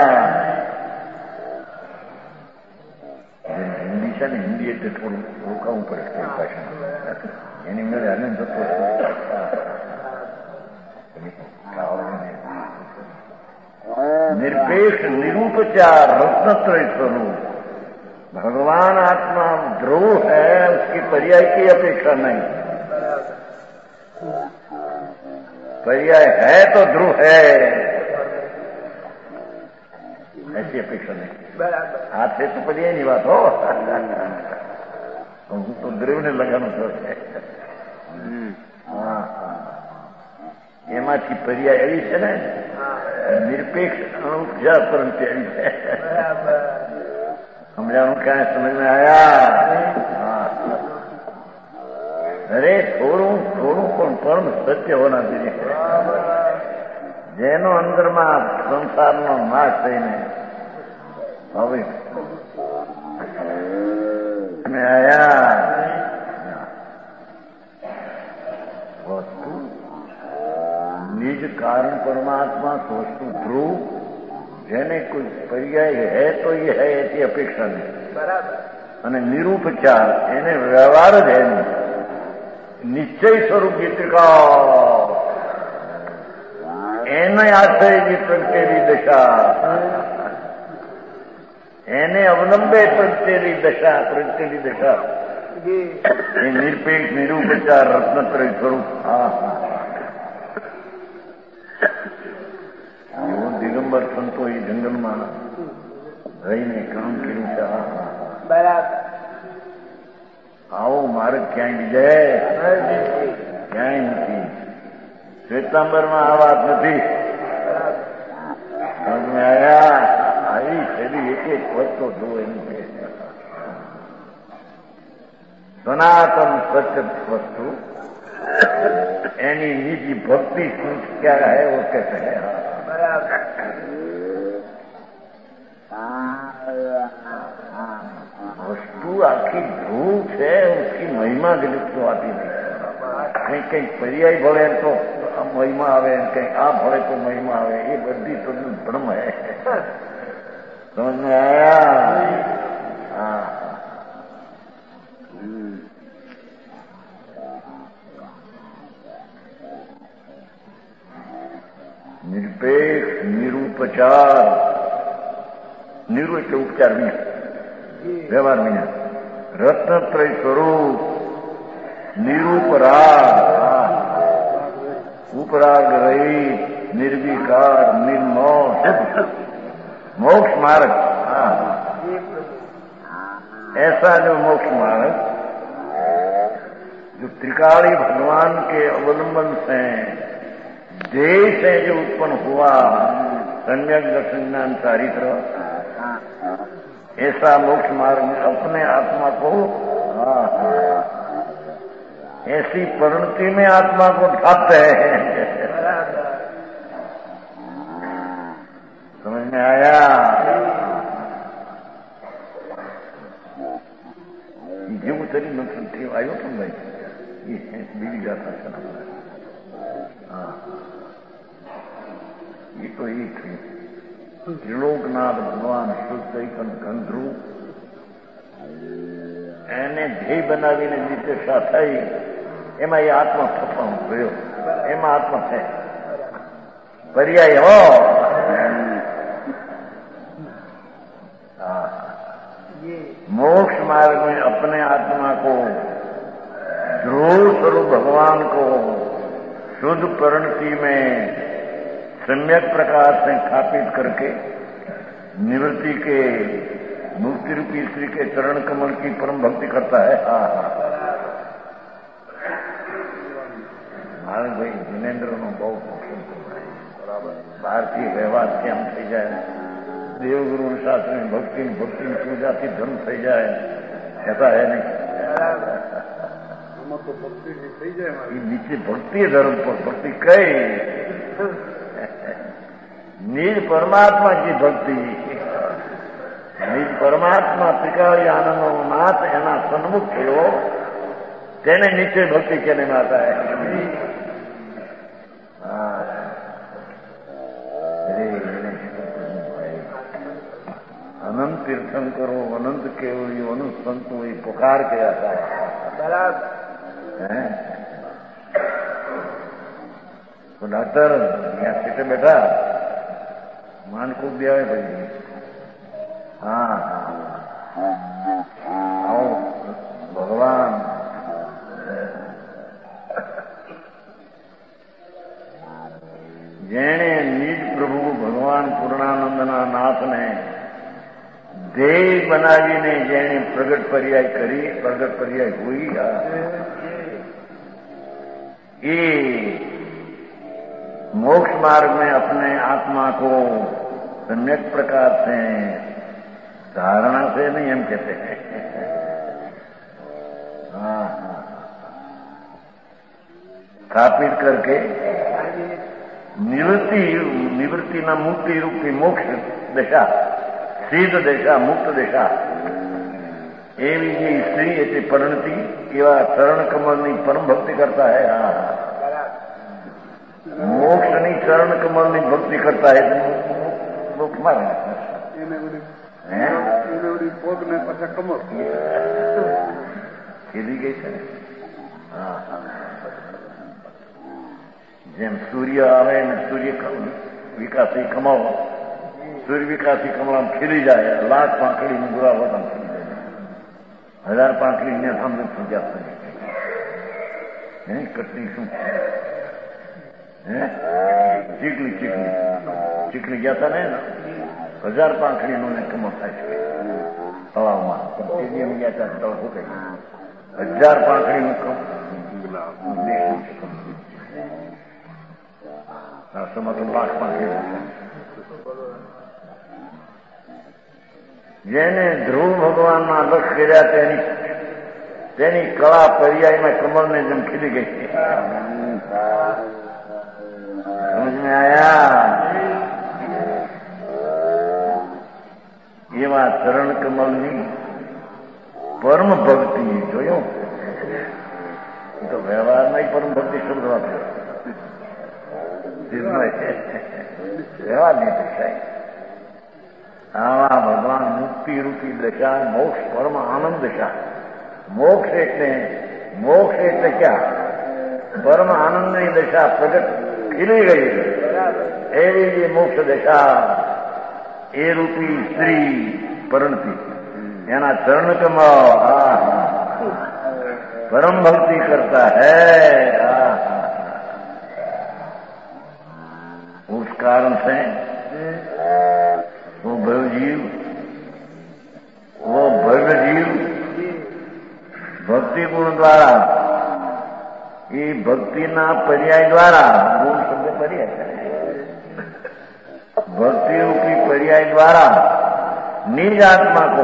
હિન્દી છે ને, હિન્દી એટલે થોડું રોકાવું પડે ભાષા, એની મેળે આનંદ થતો निरपेक्ष निरूपचार रत्नत्रय स्वरूप भगवान आत्मा ध्रुव है, उसकी पर्याय की अपेक्षा नहीं। पर्याय है तो ध्रुव है, ऐसी अपेक्षा नहीं। हाथ से तो पर्याय नहीं बात हो, तो ध्रुव ने लगाना सोचे। हाँ, એમાંથી પર્યાય એવી છે ને નિરપેક્ષ અણુપજા પરંતુ એવી છે। સમજાણું ક્યાં સમજ में आया? અરે થોડું થોડું પણ પરમ સત્ય હોના જોઈએ। જેનો અંદરમાં સંસારનો નાશ થઈને હવે में आया वस्तु निज कारण परमात्मा सोचतु ध्रुव, જેને કોઈ પર્યાય है तो ये है ऐसी अपेक्षा नहीं। बराबर। અને નિરૂપચાર એને વ્યવહાર જ है नहीं। નિશ્ચય સ્વરૂપ ગીતિકા એને આશ્રયની પ્રગટેલી દશા, એને અવલંબે પ્રગટેલી દશા પ્રગટેલી દશા એ નિરપેક્ષ નિરૂપચાર રત્નત્રય સ્વરૂપ। હા હા, એવો દિગંબર સંતો એ જંગલમાં રહીને કામ કર્યું છે। બરાબર। આવો માર્ગ ક્યાંય બીજે ક્યાંય નથી। શ્વેતાંબરમાં આ વાત નથી। સમજમાં આવ્યા? આવી છેલ્લી એક એક વસ્તુ જો એમ કે સનાતન સત્ય વસ્તુ એની निजी भक्ति क्या है वो कैसे है? वस्तु आखी ध्रुव है, उसकी महिमा जगत तो आती नहीं। कहीं कहीं पर्याय भरे तो महिमा आवे, कहीं आ भरे तो महिमा आवे, ये बड़ी तो भ्रम है। समझ में आया? हाँ, निरपेक्ष निरूपचार, निरु એટલે ઉપચાર વિના, વ્યવહાર વિના, રત્નત્રય સ્વરૂપ નિરૂપરાગ, ઉપરાગ રહિત, निर्विकार, निर्मोह, मोक्ष मार्ग। ऐसा जो मोक्ष मार्ग जो त्रिकाली भगवान के अवलंबन से देह से जो उत्पन्न हुआ, सम्यक दर्शन ज्ञान चारित्र, ऐसा मोक्ष मार्ग में अपने आत्मा को, ऐसी परिणति में आत्मा को ढापते हैं। समझ में आया? જેવું તરી નથી થયું આવ્યો પણ ભાઈ એ બીજી જાતના છે। હા, એ તો એ થયું ત્રિલોકનાથ ભગવાન શુદ્ધ એકન ગંધ્રુ એને ધ્યેય બનાવીને નિર્દેશા થઈ, એમાં એ આત્મા થવાનો થયો, એમાં આત્મા થાય પર્યાય હો। मोक्ष मार्ग में अपने आत्मा को ध्रुव स्वरूप भगवान को शुद्ध परिणति में सम्यक प्रकार से स्थापित करके निवृत्ति के मुक्ति रूपी श्री के चरण कमल की परम भक्ति करता है। हाँ हाँ भाई जिनेन्द्र नो बहुत भारतीय व्यवहार से हम थी जाए, देवगुरु शास्त्र में भक्ति भक्ति पूजा की धर्म थी जाए, ऐसा है नहीं। तो भक्ति थी जाए नीचे भक्ति धर्म पर भक्ति कई निज परमात्मा की भक्ति, निज परमात्मा त्रिकाली आनंद नाथ एना सन्मुख थयो तेने नीचे भक्ति कहने में आता है। अनंत तीर्थन करो, अनंत केवली, अनंत संतो, ये पुकार के आता है। तो डॉक्टर यहाँ सीटे बैठा मान को भी आए भाई। हाँ आओ भगवान जेने निज प्रभु भगवान पूर्णानंदना नाथ ने देह बनावीने जेने प्रगट पर्याय करी, प्रगट पर्याय हुई। ये मोक्ष मार्ग में अपने आत्मा को सम्यक प्रकार से धारणा से नहीं हम कहते हैं। हाँ स्थापित करके निवृत्ति निवृत्ति न मुक्ति रूपी मोक्ष दशा, सिद्ध दशा, मुक्त दशा एवी ये स्त्री ऐसी परिणति एवा चरण कमल ની परम भक्ति करता है। हाँ मोक्ष नहीं चरण कमल ની भक्ति करता है तो मोक्ष मारे પોગ ને પાછા કમળ ખીલી ગઈ છે। હા જેમ સૂર્ય આવે ને સૂર્ય વિકાસી કમળ, સૂર્ય વિકાસી કમળ ખીલી જાય, લાખ પાંખડી નું ગુલાબ હોતા ખીલી જાય, હજાર પાંખડી ને સામે પૂજા કરી કટની શું ચીકલી ચીકલી ચીકલી ગયા હતા ને હજાર પાંખડી નું ને કમળ થાય છે તળાવમાં, સ્ટેડિયમ ગયા હતા તળાવ ફૂટે હજાર પાંખડી નું સમા તો લાખ પાંખડી જેને ધ્રુવ ભગવાનના લક્ષ કર્યા તેની તેની કળા પર્યાયમાં કમળને જેમ ખીલી ગઈ। સમજ में आया? એવા ચરણ કમલની પરમ ભક્તિ જોયો તો વ્યવહારમાં પરમ ભક્તિ શબ્દ વાપર્યો, વ્યવહાર નહીં દેખાય। આવા ભગવાન મુક્તિ રૂપી દશા, મોક્ષ પરમ આનંદ દશા। મોક્ષ એટલે મોક્ષ એટલે ક્યાં? પરમ આનંદની દશા પ્રગટ ખીલી ગઈ એવી જે મોક્ષ દશા એ રૂપી સ્ત્રી પરણતી એના ચરણ કમળ परम भक्ति करता है। उस कारण से वो भव्य जीव वो भव्य जीव भक्ति गुण द्वारा ये भक्ति ना पर्याय द्वारा गुण शब्द पर्याय भक्ति रूपी पर्याय द्वारा निज आत्मा को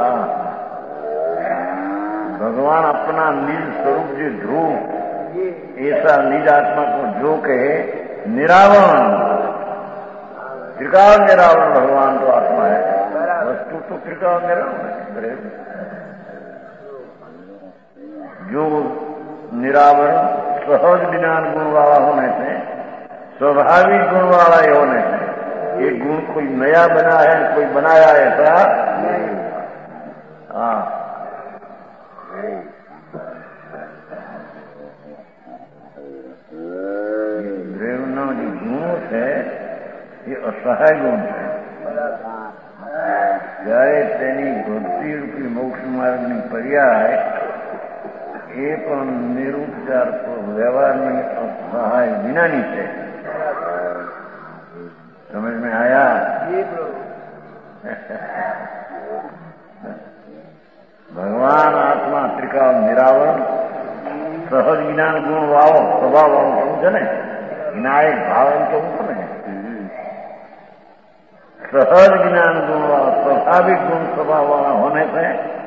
भगवान अपना निज स्वरूप जो ध्रुव ऐसा निज आत्मा को जो कहे निरावरण, त्रिकाल निरावरण भगवान तो आत्मा है, वस्तु तो त्रिकाल निरावरण है। जो निरावरण सहज ज्ञान गुण वाला होने से, स्वाभाविक गुण वाला ही होने से, ये गुण कोई नया बना है कोई बनाया ऐसा हाँ દેવનો જે ગુણ છે એ અસહાય ગુણ છે। જ્યારે તેની ભક્તિ રૂપી મોક્ષ માર્ગની પર્યાય એ પણ નિરુપચાર વ્યવહારની અસહાય વિનાની છે। समझ में आया? भगवान आत्मा त्रिकाल निरावरण सहज ज्ञान गुण वाव स्वभाव वाव कहूँ છે ને વિનાયક ભાવ એમ કહું છું ને सहज ज्ञान गुण वाला स्वाभाविक गुण स्वभाव वाला होने से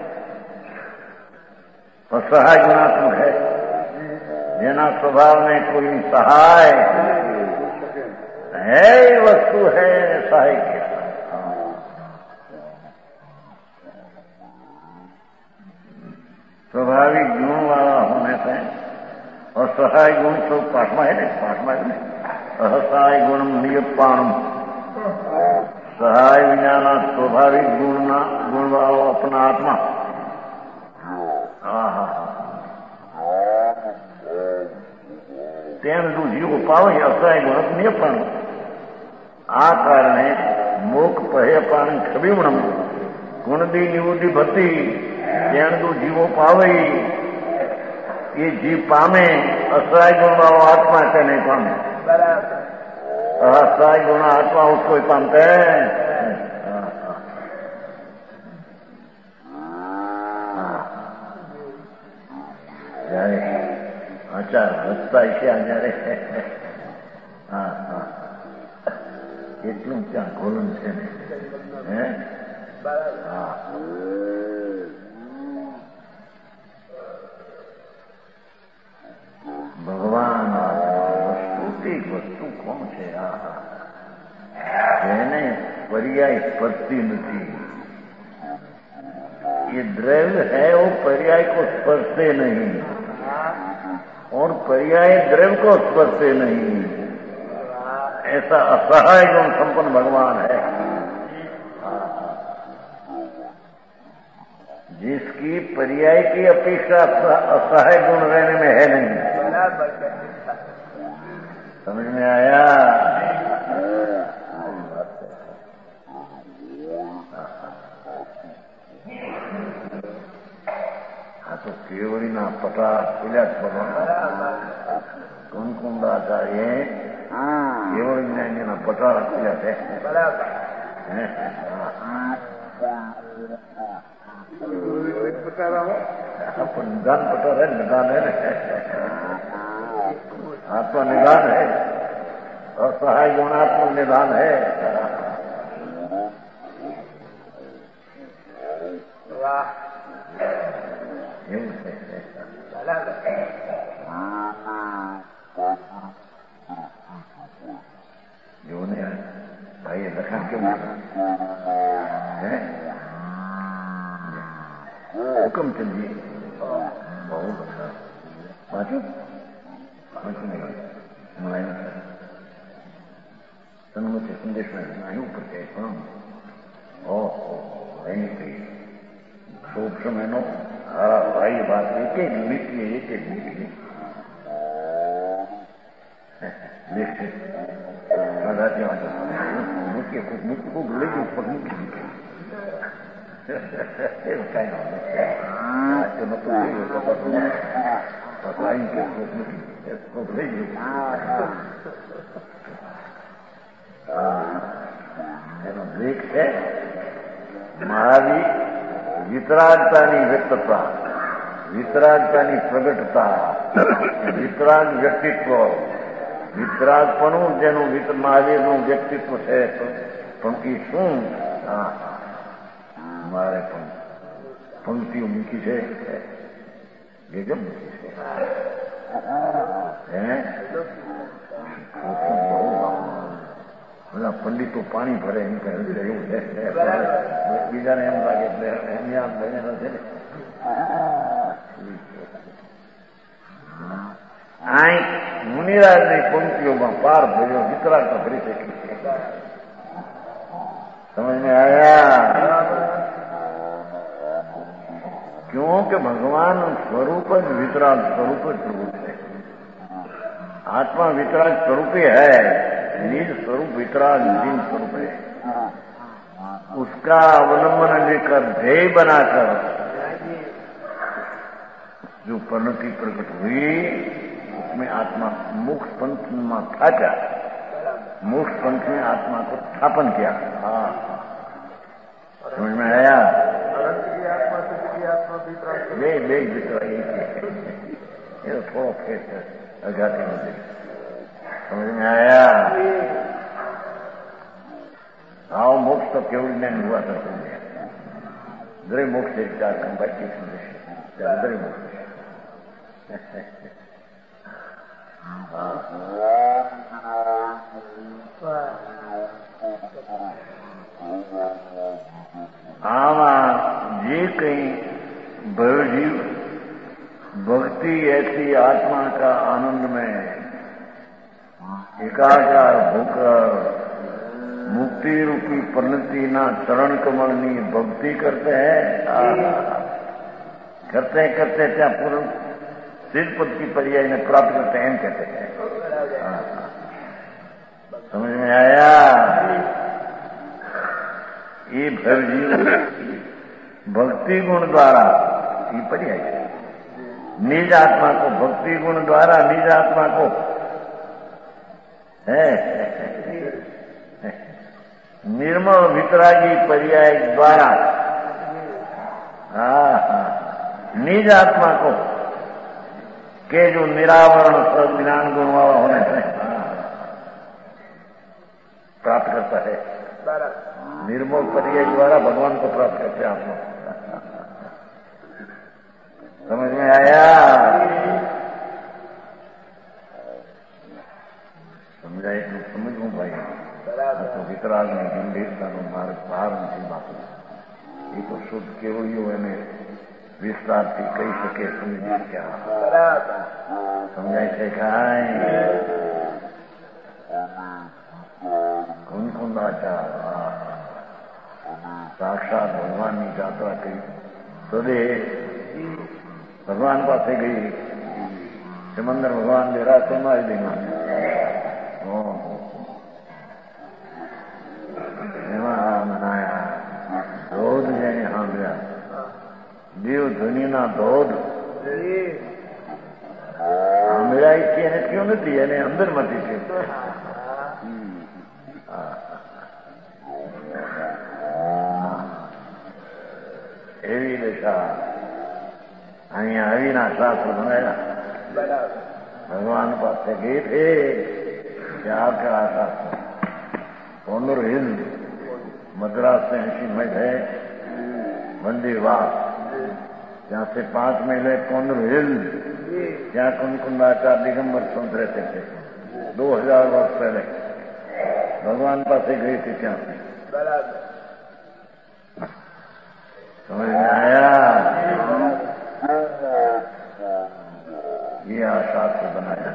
असहाय गुणात्मक है। जेना स्वभाव में कोई सहाय है वस्तु है सहाय के स्वाभाविक गुण वाला होने से और सहाय गुण तो पाठमा है ना, पाठमा है ना असहाय गुण नियपाणु सहाय विज्ञान स्वाभाविक गुण गुण वाला अपना आत्मा तेन जीव पावे असहाय गुण नियपाणु। आ कारणे મોક પહે પાણી ખબીવણમ ગુણદી નિવુદી ભતી જેણદુ જીવો પાવઈ એ જીવ પામે असहाय गुण वाला आत्मा से नहीं पामे असहाय गुण आत्मा उसको ही पामते हैं जारे अच्छा हस्ता इसे आ जा रहे हाँ हाँ એટલું ત્યાં ખોલું છે હે હા ભગવાન વસ્તુથી વસ્તુ કોણ છે આ જેને પર્યાય સ્પર્શતી નથી ये द्रव्य है वो पर्याय को स्पर्शते नहीं और पर्याय द्रव्य को स्पर्शते नहीं ऐसा असहाय गुण संपन्न भगवान है जिसकी पर्याय की अपेक्षा असहाय गुण रहने में है नहीं समझ में आया हाँ तो केवड़ी ना पटा खुला कौन कौन आचार्य केवड़ी ना पटा खुला थे अपन निदान पटा है निदान है आत्मा निदान है असहाय गुणात्मक निदान है जो ने भाई लखन क्यों है हुक्म चलिए बहुत अच्छा पाँचों पाँचों नहीं मुलायम सन्मुख संदेश में नहीं प्रत्येक ओ नहीं शोभ समय नो हाँ भाई बात एक एक मिनट की एक एक मिनट की देखते मुख्य मुख्य को बोलेगी ऊपर मुख्य काय तो न तो એનો બ્રેક છે મહાવી વિતરાગતાની વ્યક્તતા વિતરાગતાની પ્રગટતા વિતરાગ વ્યક્તિત્વ વિતરાગપણું જેનું મહાવીરનું વ્યક્તિત્વ છે પણ એ શું મારે પણ પંક્તિઓ મૂકી છે ગજબ મૂકી છે હે બધા પંડિતો પાણી ભરે એમ કહ્યું છે એવું છે બીજાને એમ લાગે એટલે એમની આમ બનેલો છે ને આ મુનિરાજની પંક્તિઓમાં પાર ભર્યો વિતરાગતા ભરી શકી છે समझ में आया क्योंकि भगवान स्वरूप वितराग स्वरूप स्वरूप है आत्मा वितराग स्वरूप ही है निज स्वरूप वितराग निज स्वरूप है उसका अवलंबन लेकर ध्येय बनाकर जो परिणति प्रकट हुई उसमें आत्मा मोक्ष पंथ में था क्या मोक्ष पंथ में आत्मा को स्थापन किया हाँ समझ में आया ले ले वितराग ये थोड़ा फेर अजाती मुझे समझ में आया आओ मोक्ष तो केवल नहीं हुआ करते हैं दरे मोक्ष एक चार कंबाइटी संदेश दरे मोक्ष આમાં જે કઈ ભવજીવ भक्ति ऐसी आत्मा का आनंद में एकाकार होकर मुक्ति रूपी परिणति ना चरण कमलनी भक्ति करते हैं करते करते क्या पूर्ण सिद्ध पद की पर्याय में प्राप्त करते हैं कहते हैं समझ में आया ये भर जीव भक्ति गुण द्वारा ये पर्याय है। निज आत्मा को भक्ति गुण द्वारा निज आत्मा को है निर्मल वितरागी पर्याय द्वारा निज आत्मा को के जो निरावरण सब ज्ञान गुण वाला होने से प्राप्त करता है। निर्मल पर्याय द्वारा भगवान को प्राप्त करते हैं आप लोग। समझ में आया? समझाए तो समझ लूँ भाई। तो वितराग ने गंभीरता नो मार्ग पार नहीं बात ये तो शुद्ध केवल ही हुए में विस्तार थी कही सके समझिए क्या समझाए थे खाए कौन कौन आचार साक्षात भगवान की यात्रा कही सदे भगवान पास गई समंदर भगवान दे रहा थे मारी देना मनाया धोध जैने हांभळ्या देव ધ્વનિના ધોધ હાંભળાય છે એને ક્યું નથી એને અંદરમાંથી છે એવી દશા અહીંયા આવીના શાસ્ત્ર ભણાયા ભગવાન પાસે ગઈ थे क्या क्या शास्त्र कोनूर हिल मद्रास से ऐसी मठ है मंदिरवास जहाँ से पांच मील है कोनूर हिल जहाँ कुंकुंदाचार्य दिगंबर संत रहते थे दो हजार वर्ष पहले भगवान पास गई थी क्या समझ में आया? ये शास्त्र बनाया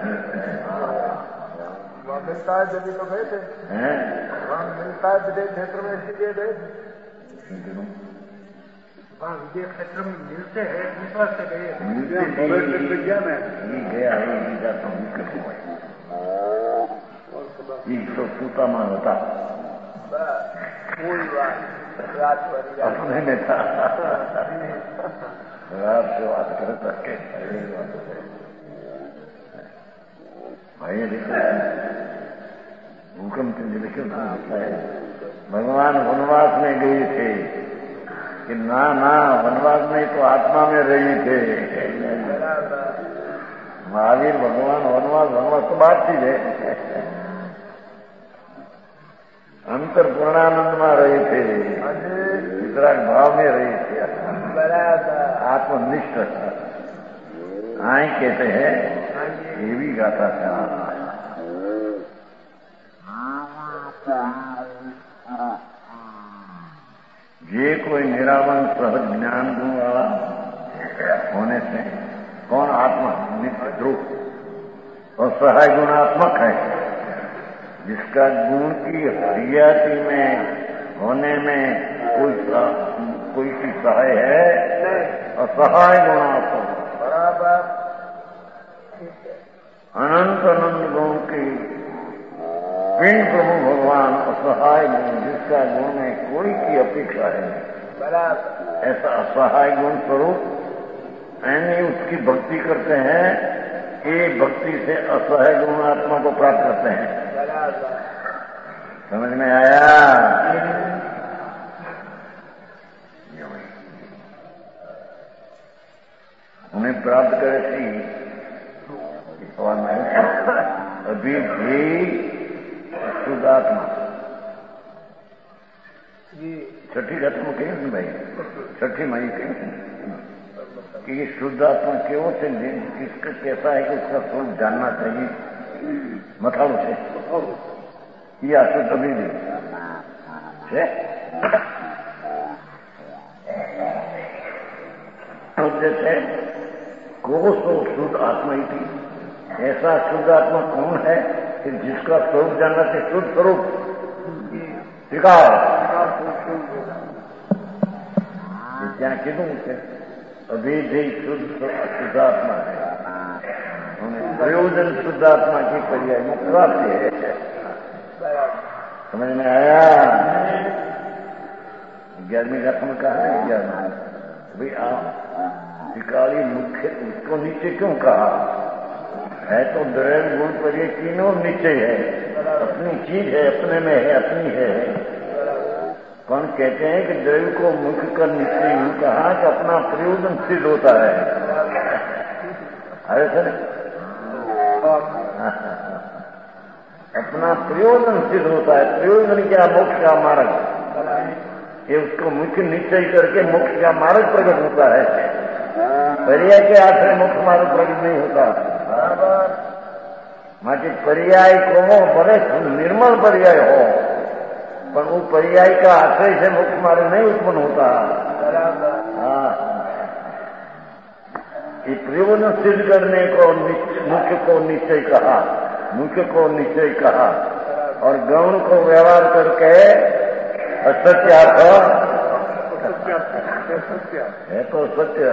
मिलता है जब तो गए थे वहाँ मिलता है विजय क्षेत्र में इसलिए गए वहाँ विजय क्षेत्र में मिलते हैं विश्वास से गए विज्ञान है गया तो सूता मान होता कोई बात रात अपने में था रात से बात कर सके भाई देखो हुक्म तुझे क्यों होता है भगवान वनवास में गए थे कि ना ना वनवास में तो आत्मा में रही थे महावीर भगवान वनवास वनवास तो बात चीज है अंतर पूर्णानंद में रहे थे वितराग भाव में रहे थे आत्मनिष्ठ आए कहते हैं ये भी गाता था ये कोई निरावन सहज ज्ञान गुण वाला होने से कौन आत्मा नित्य ध्रुव और सहाय गुणात्मक है जिसका गुण की हरियाती में होने में कोई कोई की सहाय है और सहाय गुणात्मक बराबर अनंत अनंत गुण की पिंड प्रभु भगवान असहाय गुण जिसका गुण में कोई की अपेक्षा है ऐसा असहाय गुण स्वरूप यानी उसकी भक्ति करते हैं ये भक्ति से असहाय गुण आत्मा को प्राप्त करते हैं। समझ में आया? उन्हें प्राप्त करे थी अभी भी शुद्धात्मा छठी रत्न कहीं भाई छठी मई कहीं कि ये शुद्धात्मा केवल से किसका कैसा है कि उसका स्वरूप जानना चाहिए मतलब से ये आशु कभी भी जैसे कोष तो शुद्ध आत्मा ही थी ऐसा शुद्ध आत्मा कौन है कि जिसका स्वरूप जानना चाहिए शुद्ध स्वरूप स्वीकार क्या कीधु उसे अभी भी शुद्ध शुद्धात्मा है प्रयोजन शुद्धात्मा की पर्याय में प्राप्ति है। समझ में आया? ग्यारहवीं गाथा में कहा है ग्यारहवीं भाई आप त्रिकाली मुख्य उसको नीचे क्यों कहा है? तो द्रव्य गुण पर ये तीनों नीचे है, अपनी चीज है, अपने में है, अपनी है। कौन कहते हैं कि द्रव्य को मुख्य कर नीचे यूं कहा कि अपना प्रयोजन सिद्ध होता है। अरे सर अपना प्रयोजन सिद्ध होता है। प्रयोजन क्या? मोक्ष का मार्ग। ये उसको मुख्य निश्चय करके मोक्ष का मार्ग प्रकट होता है। पर्याय के आश्रय मोक्ष मार्ग प्रकट नहीं होता। माटी पर्याय को बड़े निर्मल पर्याय हो, पर वो पर्याय का आश्रय से मोक्ष मार्ग नहीं उत्पन्न होता। हाँ, ये प्रयोजन सिद्ध करने को मुख्य को निश्चय कहा, मुख्य को निश्चय कहा, और गौण को व्यवहार करके असत्यार्थ है तो सत्य।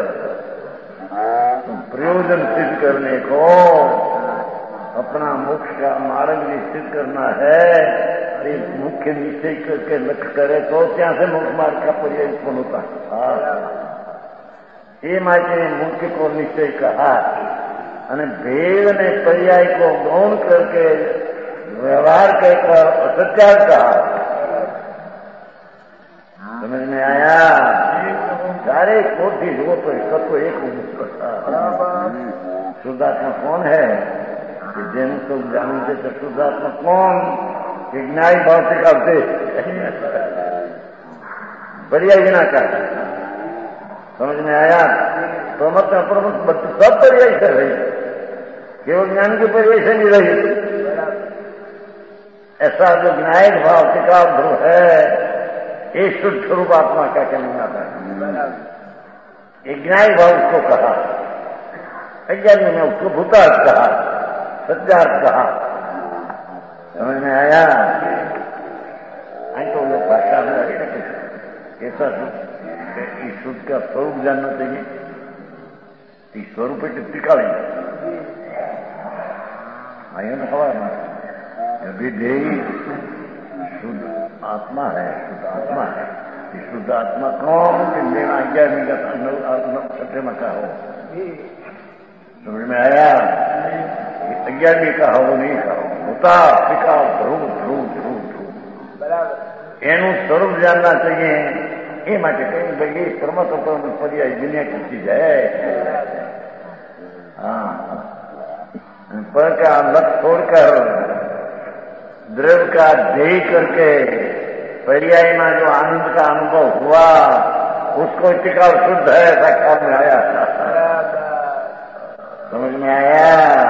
प्रयोजन सिद्ध करने को अपना मोक्ष का मार्ग निश्चित करना है। अरे मुख्य निश्चय करके लक्ष्य करे तो क्या से मोक्ष मार्ग का पर्याय उत्पन्न होता है। ये माटे मुख्य को निश्चय कहा અને भेद ने पर्याय को गौण करके व्यवहार कहकर असत्यार्थ कहा। समझ में आया? सारे कोटि जो तो सबको एक शुद्धात्मा कौन है? जैन तो जानते थे शुद्धात्मा कौन? ज्ञानी भाव से करते पर्याय बिना कर। समझ में आया? तो मतलब प्रमुख सब पर्याय से रही, केवल ज्ञान के पर्याय से नहीं रही। ऐसा जो न्यायिक भाव टिका ध्रुव है, ये शुद्ध स्वरूप आत्मा का कहना आता है। एक न्यायिक भाव उसको कहा, अज्ञानी में उसको भूतार्थ कहा, सत्यार्थ कहा। समझ में आया? तो लोग भाषा में लगे ना ऐसा इस शुद्ध का स्वरूप जानना चाहिए। इस स्वरूप टिका लेंगे आइए ना हवा विधेयी शुद्ध आत्मा है, शुद्ध आत्मा है। शुद्ध आत्मा कौन? ग्यारहवीं का सत्य में कहा हो। समझ में आया? ग्यारहवीं का हो नहीं कहो होता टिका ध्रुव ध्रुव ध्रुव ध्रुव एनु स्वरूप जानना चाहिए। ये माटे कहीं भाई परमात्मा पर्याय दुनिया की चीज है। हाँ, पर का लक्ष्य छोड़कर द्रव्य का ध्येय करके पर्याय में जो आनंद का अनुभव हुआ उसको टिकाव शुद्ध है ऐसा ख्याल में आया। समझ में आया?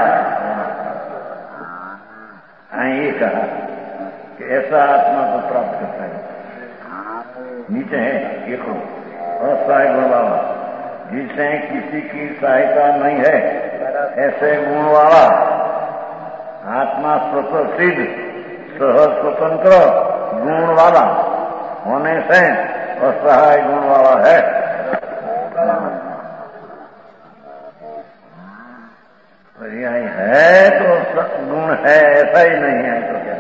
ये कहा कि ऐसा आत्मा को प्राप्त करता है। नीचे है एक असहाय गुण वाला, जिसे किसी की सहायता नहीं है, ऐसे गुण वाला आत्मा स्वतः सिद्ध सहज स्वतंत्र गुण वाला होने से असहाय गुण वाला है। पर्याय है तो गुण है, ऐसा ही नहीं है तो कहता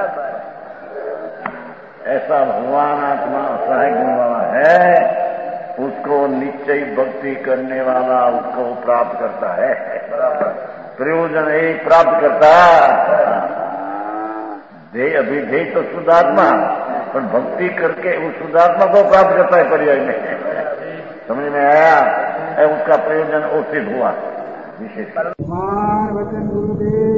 ऐसा भगवान आत्मा असहाय गुण वाला है, उसको निश्चय भक्ति करने वाला उसको प्राप्त करता है। प्रयोजन एक प्राप्त करता ध्येय अभिधेय तो शुद्धात्मा, पर भक्ति करके उस शुद्धात्मा को प्राप्त करता है पर्याय में। समझ में आया? उसका प्रयोजन उचित हुआ विशेष। वचन गुरुदेव